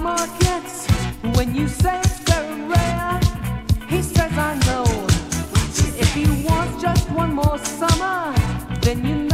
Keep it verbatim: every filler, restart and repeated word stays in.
markets when you say it's very rare. He says I know. If he wants just one more summer, then you know.